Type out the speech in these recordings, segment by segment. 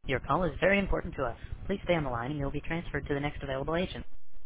Your call is very important to us. Please stay on the line and you'll be transferred to the next available agent.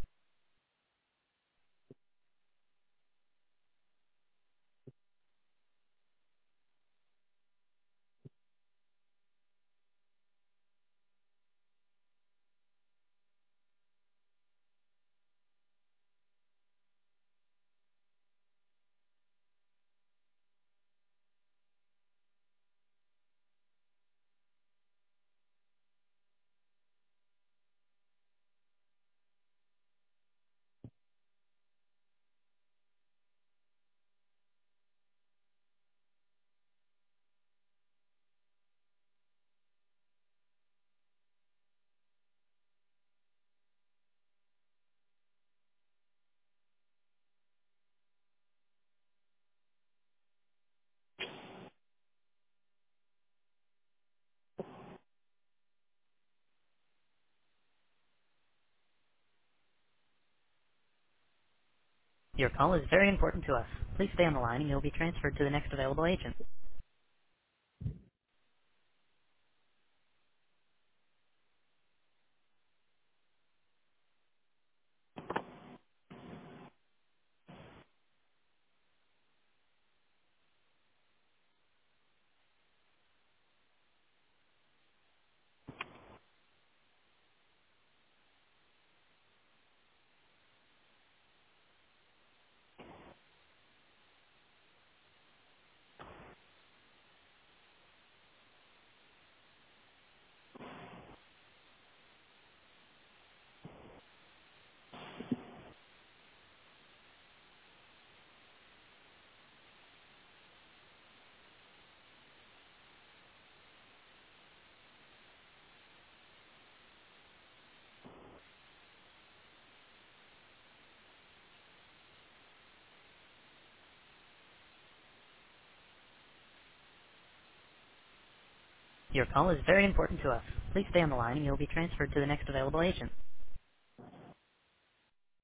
Your call is very important to us. Please stay on the line and you'll be transferred to the next available agent. Your call is very important to us. Please stay on the line and you'll be transferred to the next available agent.